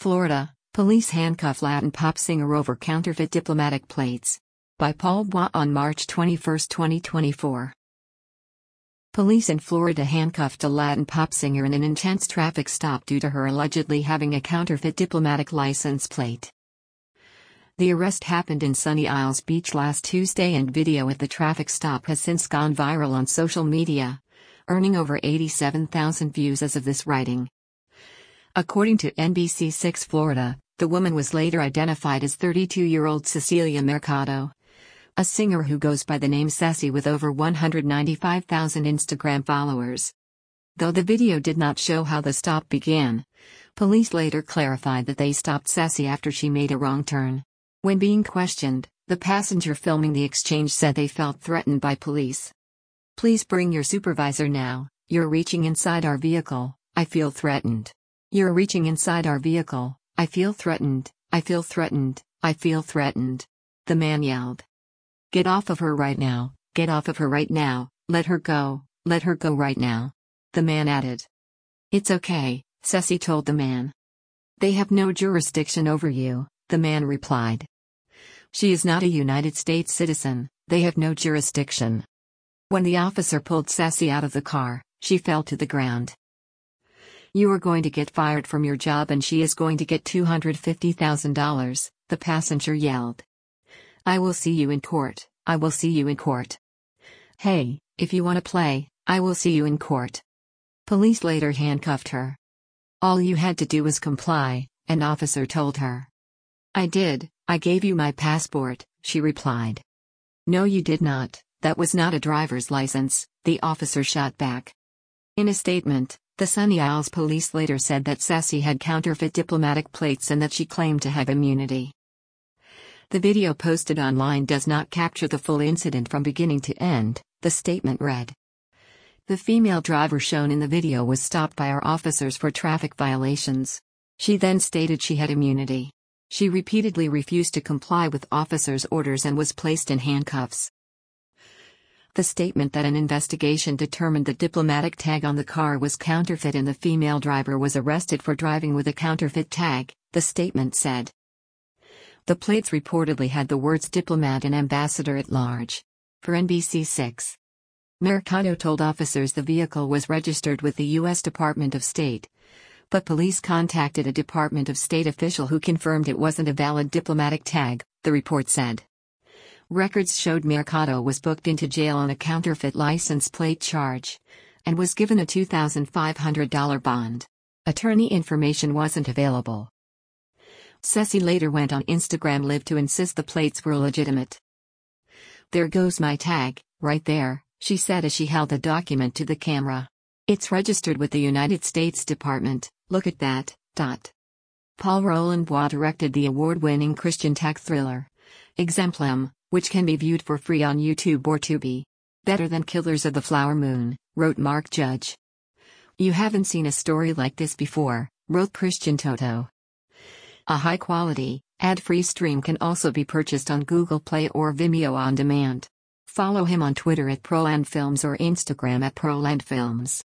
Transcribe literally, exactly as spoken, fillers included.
Florida, police handcuff Latin pop singer over counterfeit diplomatic plates. By Paul Bois on March twenty-first, twenty twenty-four. Police in Florida handcuffed a Latin pop singer in an intense traffic stop due to her allegedly having a counterfeit diplomatic license plate. The arrest happened in Sunny Isles Beach last Tuesday, and video at the traffic stop has since gone viral on social media, earning over eighty-seven thousand views as of this writing. According to N B C six Florida, the woman was later identified as thirty-two-year-old Cecilia Mercado, a singer who goes by the name Ceci with over one hundred ninety-five thousand Instagram followers. Though the video did not show how the stop began, police later clarified that they stopped Ceci after she made a wrong turn. When being questioned, the passenger filming the exchange said they felt threatened by police. "Please bring your supervisor now, you're reaching inside our vehicle, I feel threatened. You're reaching inside our vehicle, I feel threatened, I feel threatened, I feel threatened," the man yelled. "Get off of her right now, get off of her right now, let her go, let her go right now," the man added. "It's okay," Ceci told the man. "They have no jurisdiction over you," the man replied. "She is not a United States citizen, they have no jurisdiction." When the officer pulled Ceci out of the car, she fell to the ground. "You are going to get fired from your job and she is going to get two hundred fifty thousand dollars, the passenger yelled. "I will see you in court, I will see you in court. Hey, if you want to play, I will see you in court." Police later handcuffed her. "All you had to do was comply," an officer told her. "I did, I gave you my passport," she replied. "No, you did not, that was not a driver's license," the officer shot back. In a statement, the Sunny Isles police later said that Ceci had counterfeit diplomatic plates and that she claimed to have immunity. The video posted online does not capture the full incident from beginning to end, the statement read. The female driver shown in the video was stopped by our officers for traffic violations. She then stated she had immunity. She repeatedly refused to comply with officers' orders and was placed in handcuffs. The statement that an investigation determined the diplomatic tag on the car was counterfeit and the female driver was arrested for driving with a counterfeit tag, the statement said. The plates reportedly had the words diplomat and ambassador at large. For N B C six. Mercado told officers the vehicle was registered with the U S Department of State, but police contacted a Department of State official who confirmed it wasn't a valid diplomatic tag, the report said. Records showed Mercado was booked into jail on a counterfeit license plate charge and was given a two thousand five hundred dollars bond. Attorney information wasn't available. Ceci later went on Instagram Live to insist the plates were legitimate. "There goes my tag, right there," she said as she held the document to the camera. "It's registered with the United States Department, look at that, dot." Paul Roland Bois directed the award-winning Christian tech thriller, Exemplum, which can be viewed for free on YouTube or Tubi. "Better than Killers of the Flower Moon," wrote Mark Judge. "You haven't seen a story like this before," wrote Christian Toto. A high-quality, ad-free stream can also be purchased on Google Play or Vimeo on demand. Follow him on Twitter at Proland Films or Instagram at Proland Films.